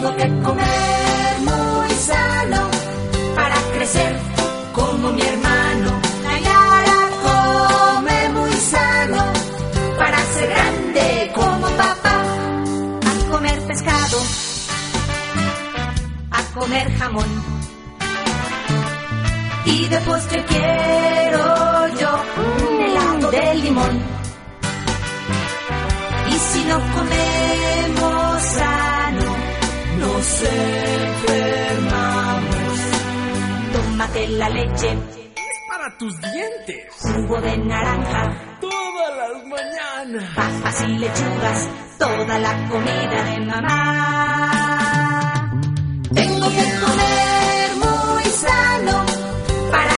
Tengo que comer muy sano para crecer como mi hermano. La Yara come muy sano para ser grande como papá. A comer pescado, a comer jamón, y de postre quiero yo un helado de limón. Y si no comemos sano, nos enfermamos. Tómate la leche, es para tus dientes. Jugo de naranja, Todas las mañanas. papas y lechugas, toda la comida de mamá. Tengo que comer muy sano para